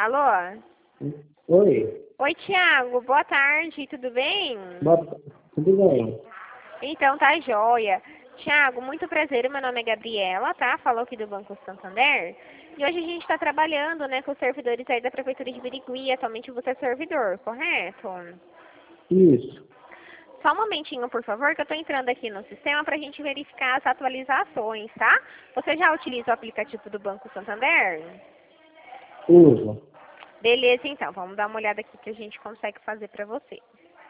Alô? Oi. Oi, Thiago. Boa tarde, tudo bem? Tudo bem? Então, tá joia. Thiago, muito prazer. Meu nome é Gabriela, tá? Falou aqui do Banco Santander. E hoje a gente está trabalhando, né, com os servidores aí da Prefeitura de Birigui. Atualmente você é servidor, correto? Isso. Só um momentinho, por favor, que eu estou entrando aqui no sistema para a gente verificar as atualizações, tá? Você já utiliza o aplicativo do Banco Santander? Uso. Beleza, então. Vamos dar uma olhada aqui que a gente consegue fazer para você.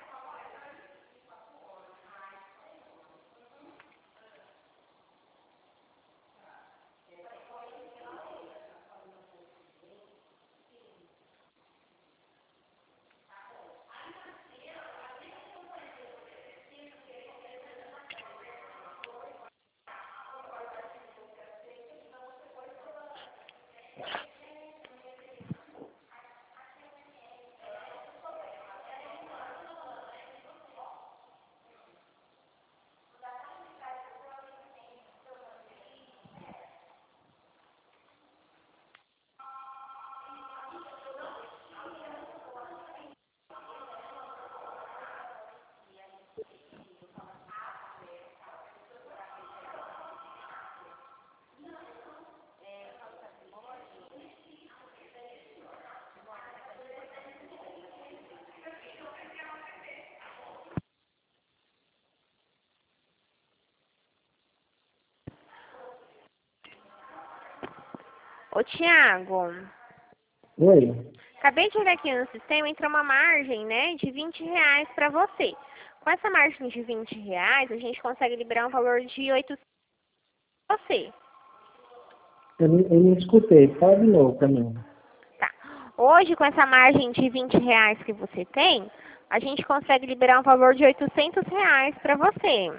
Ô, Thiago, Oi. acabei de olhar aqui no sistema, entrou uma margem, né, de R$ 20 para você. Com essa margem de R$ 20, a gente consegue liberar um valor de 800 para você. Eu não escutei. Fala de novo pra mim. Tá. Hoje, com essa margem de R$ 20 que você tem, a gente consegue liberar um valor de R$ 800 para você.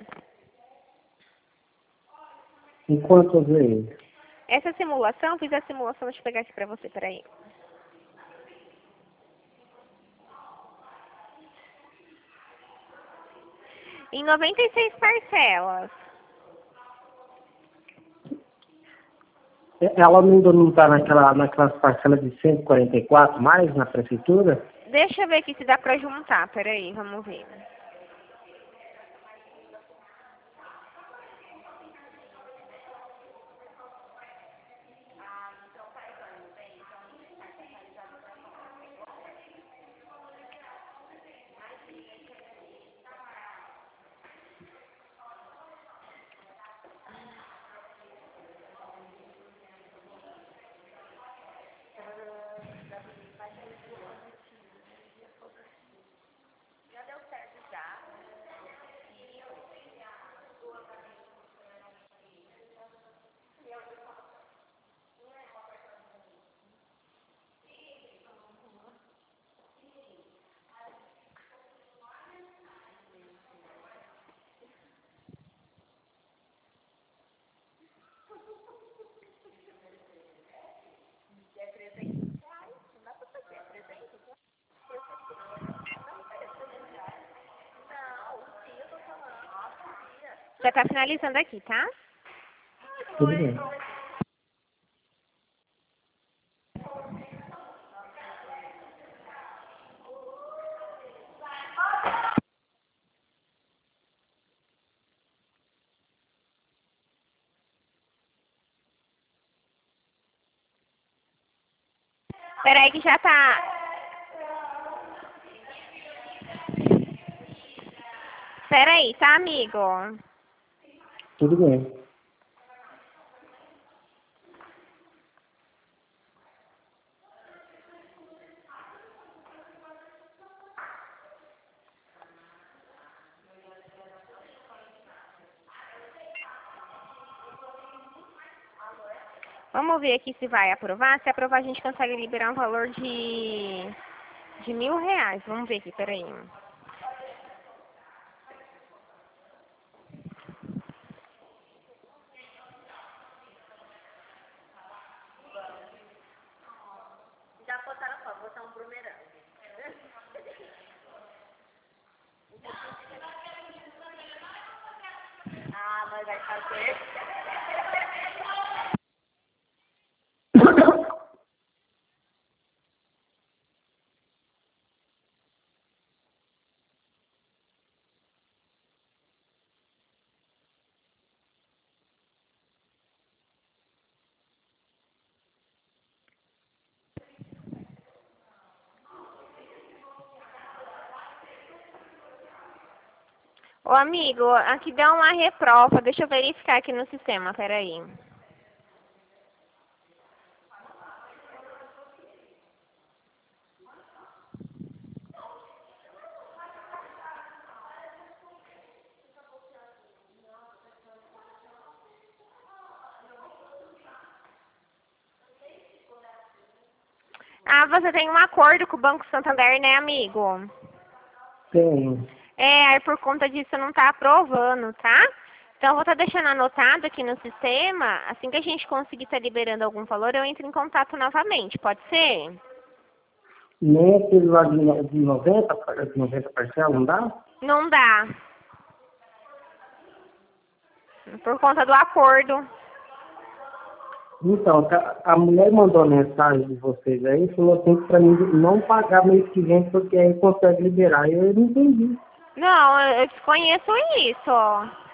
Em quantas vezes? Essa simulação, fiz a simulação, deixa eu pegar aqui para você, peraí. Em 96 parcelas. Ela ainda não está naquelas parcelas de 144 mais na prefeitura? Deixa eu ver aqui se dá para juntar, peraí, vamos ver. Já tá finalizando aqui, tá? Tudo bem. Peraí que já tá... Peraí, tá, amigo? Tudo bem. Vamos ver aqui se vai aprovar. Se aprovar, a gente consegue liberar um valor de R$ 1.000. Vamos ver aqui, peraí. Já botaram só, botar um bumerangue. Ah, mas vai fazer... Ô, amigo, aqui dá uma reprova. Deixa eu verificar aqui no sistema, peraí. Ah, você tem um acordo com o Banco Santander, né, amigo? Tenho. Aí por conta disso não tá aprovando, tá? Então eu vou estar deixando anotado aqui no sistema. Assim que a gente conseguir estar liberando algum valor, eu entro em contato novamente, pode ser? Nem aquele lá de 90 parcelas, não dá? Não dá. Por conta do acordo. Então, a mulher mandou uma mensagem de vocês aí, falou assim pra mim não pagar mês que vem, porque aí consegue liberar. Eu não entendi. Não, eu desconheço isso.